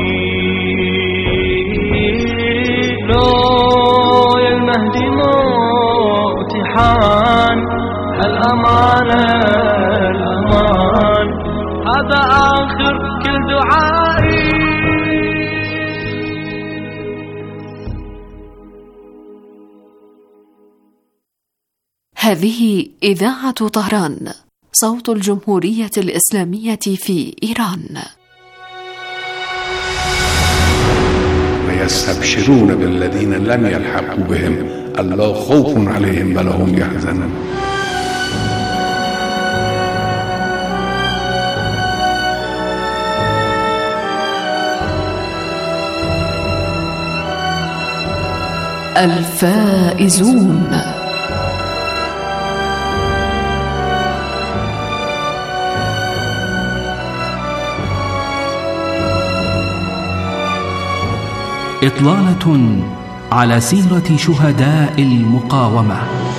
لو يا المهدي موتحان. الأمان الأمان هذا آخر كل دعائي. هذه إذاعة طهران، صوت الجمهورية الإسلامية في إيران. ويستبشرون بالذين لم يلحقوا بهم ألا خوف عليهم ولا هم يحزنون. الفائزون. إطلالة على سيرة شهداء المقاومة.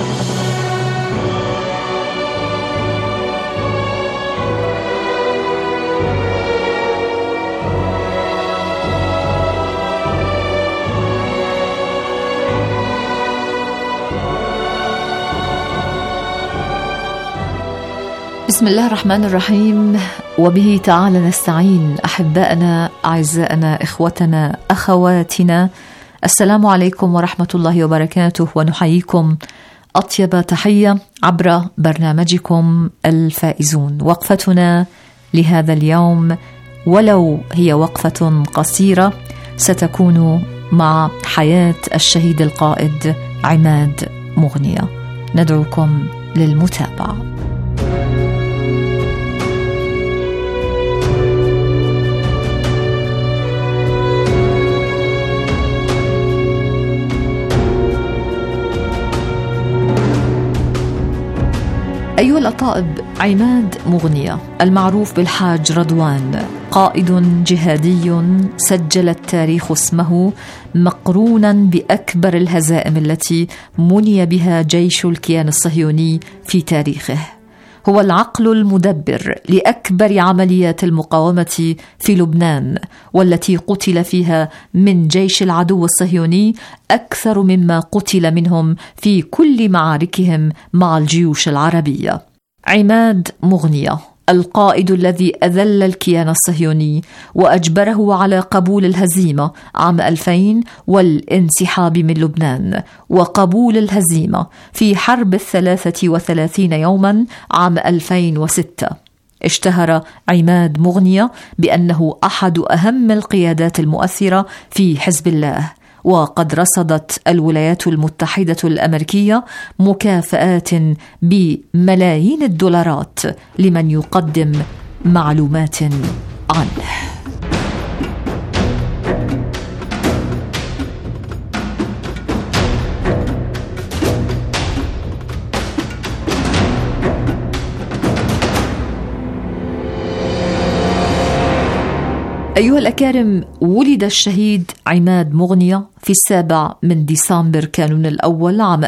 بسم الله الرحمن الرحيم، وبه تعالى نستعين. أحبائنا، أعزائنا، إخوتنا، أخواتنا، السلام عليكم ورحمة الله وبركاته، ونحييكم أطيب تحية عبر برنامجكم الفائزون. وقفتنا لهذا اليوم ولو هي وقفة قصيرة ستكون مع حياة الشهيد القائد عماد مغنية. ندعوكم للمتابعة. أيها الأطائب، عماد مغنية المعروف بالحاج رضوان قائد جهادي سجل التاريخ اسمه مقرونا بأكبر الهزائم التي مني بها جيش الكيان الصهيوني في تاريخه. هو العقل المدبر لأكبر عمليات المقاومة في لبنان، والتي قتل فيها من جيش العدو الصهيوني أكثر مما قتل منهم في كل معاركهم مع الجيوش العربية. عماد مغنية القائد الذي أذل الكيان الصهيوني وأجبره على قبول الهزيمة عام 2000 والانسحاب من لبنان، وقبول الهزيمة في حرب 33 يوما عام 2006. اشتهر عماد مغنية بأنه أحد أهم القيادات المؤثرة في حزب الله، وقد رصدت الولايات المتحدة الأمريكية مكافآت بملايين الدولارات لمن يقدم معلومات عنه. أيها الأكارم، ولد الشهيد عماد مغنية في 7 ديسمبر كانون الأول عام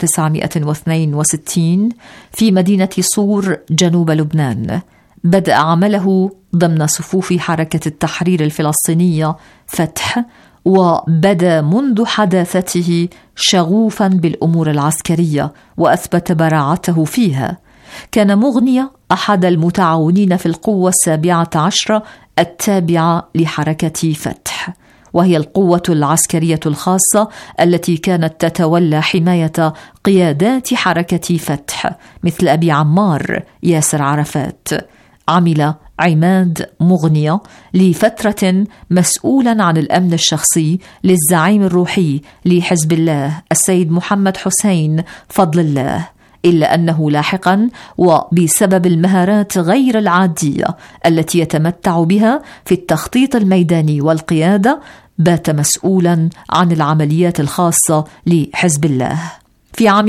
1962 في مدينة صور جنوب لبنان. بدأ عمله ضمن صفوف حركة التحرير الفلسطينية فتح، وبدا منذ حداثته شغوفا بالأمور العسكرية وأثبت براعته فيها. كان مغنية أحد المتعاونين في القوة 17 التابعة لحركة فتح، وهي القوة العسكرية الخاصة التي كانت تتولى حماية قيادات حركة فتح مثل أبي عمار ياسر عرفات. عمل عماد مغنية لفترة مسؤولا عن الأمن الشخصي للزعيم الروحي لحزب الله السيد محمد حسين فضل الله، إلا أنه لاحقا وبسبب المهارات غير العادية التي يتمتع بها في التخطيط الميداني والقيادة بات مسؤولا عن العمليات الخاصة لحزب الله. في عام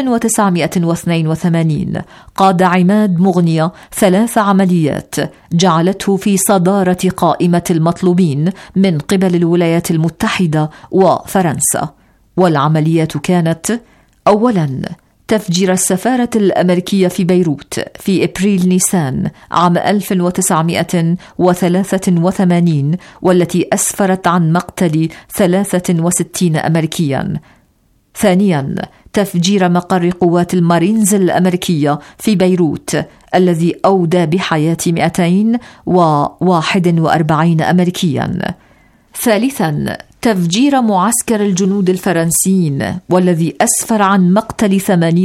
1982 قاد عماد مغنية 3 عمليات جعلته في صدارة قائمة المطلوبين من قبل الولايات المتحدة وفرنسا. والعمليات كانت: أولا تفجير السفارة الأمريكية في بيروت في إبريل نيسان عام 1983، والتي أسفرت عن مقتل 63 أمريكيا. ثانيا تفجير مقر قوات المارينز الأمريكية في بيروت الذي أودى بحياة 241 أمريكيا. ثالثا تفجير معسكر الجنود الفرنسيين والذي أسفر عن مقتل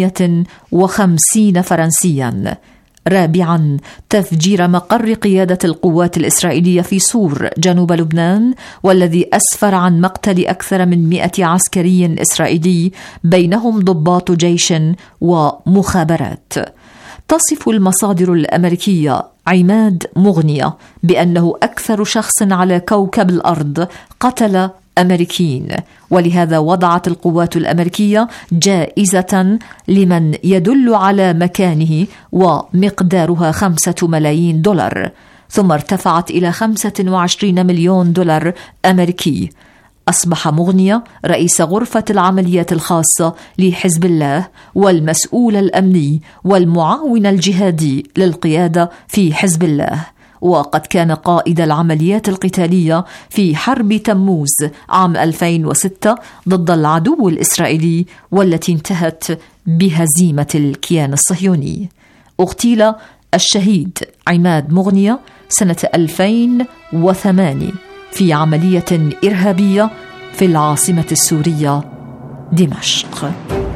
58 فرنسيا. رابعا تفجير مقر قيادة القوات الإسرائيلية في صور جنوب لبنان والذي أسفر عن مقتل أكثر من 100 عسكري إسرائيلي بينهم ضباط جيش ومخابرات. تصف المصادر الأمريكية عماد مغنية بأنه أكثر شخص على كوكب الأرض قتل أمريكيين، ولهذا وضعت القوات الأمريكية جائزة لمن يدل على مكانه ومقدارها 5 ملايين دولار، ثم ارتفعت إلى 25 مليون دولار أمريكي. أصبح مغنية رئيس غرفة العمليات الخاصة لحزب الله والمسؤول الأمني والمعاون الجهادي للقيادة في حزب الله، وقد كان قائد العمليات القتالية في حرب تموز عام 2006 ضد العدو الإسرائيلي والتي انتهت بهزيمة الكيان الصهيوني. اغتيل الشهيد عماد مغنية سنة 2008 في عملية إرهابية في العاصمة السورية دمشق.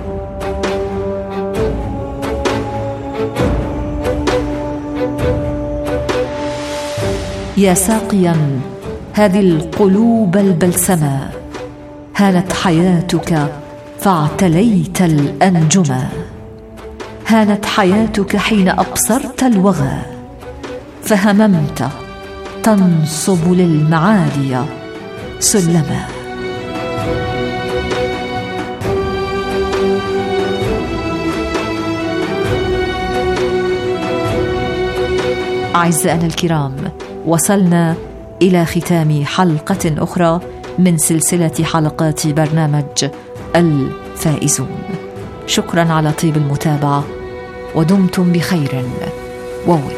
يا ساقيا هذه القلوب البلسمة، هانت حياتك فاعتليت الأنجما، هانت حياتك حين أبصرت الوغى، فهممت تنصب للمعالي سلما. أعزائنا الكرام، وصلنا إلى ختام حلقة أخرى من سلسلة حلقات برنامج الفائزون. شكرا على طيب المتابعة، ودمتم بخير وود.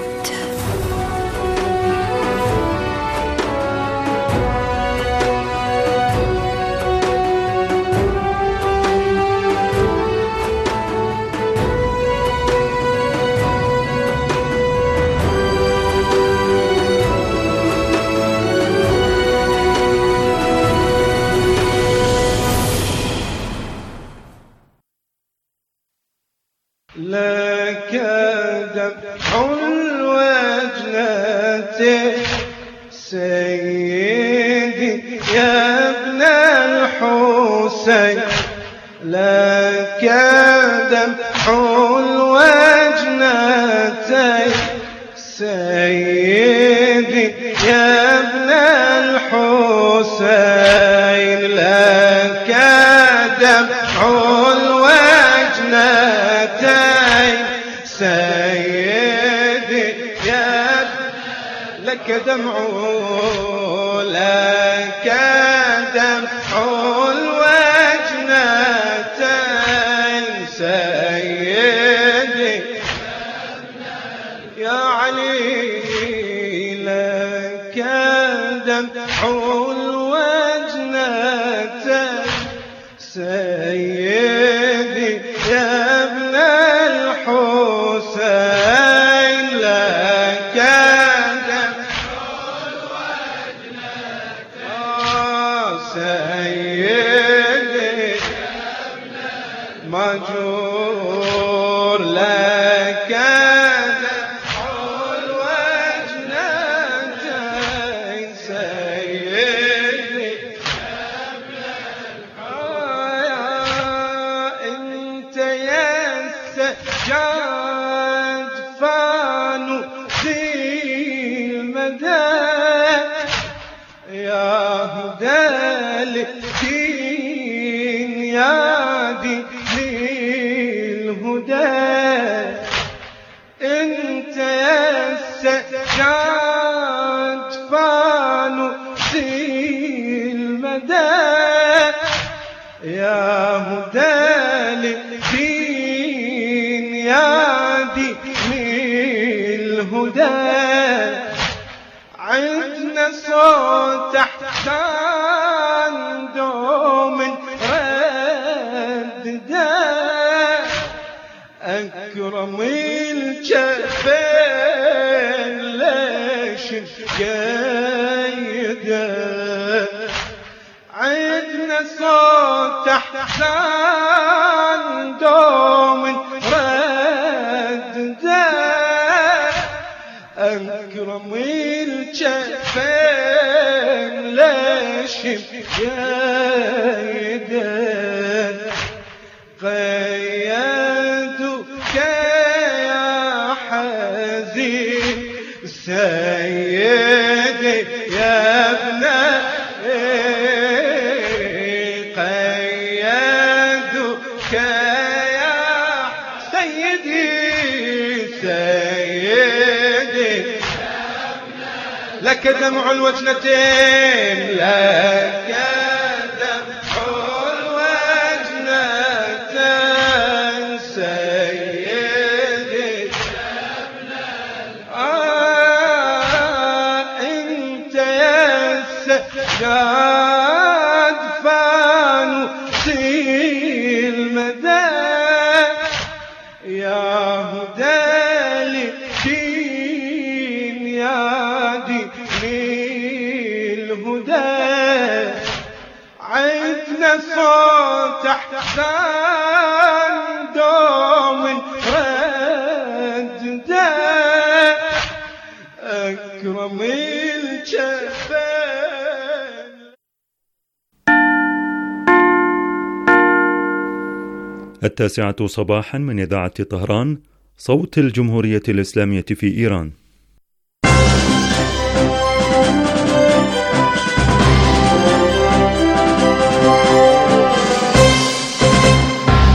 لك دمع الوجنة سيدي يا ابن الحسين، لك دمع الوجنة سيدي يا ابن الحسين، لك دمع سيدي يا لك دمع لك دمع الوجنتين سيدي يا علي، لك دمع الوجنتين سيدي يا ابن الحسين، لك دمع الوجنتين سيدي ماجور، لك دمع الوجنتين سيدي انت يا السجاد فانوسي المدى، يا هدى للدين يا دين الهدى، انت يا السجاد فانوسي المدى، يا هدى للدين يا دين الهدى، عندنا صوت احسان دوم رددا، اكرم الجبين ليش قايده، عندنا صوت احسان دوم رددا، اكرم الجبين ليش قايده، قيدك يا حزين سيدي يا ابن قيدك يا سيدي سيدي لك دمع الوجنتين، لك دمع الوجنتين سيدي انت يا السجاد فانوسي المدى، يا هدى للدين يا دين الهدى، عندنا صوت احسان دوم رددا، اكرم الجبين. التاسعة صباحا من إذاعة طهران، صوت الجمهورية الإسلامية في إيران.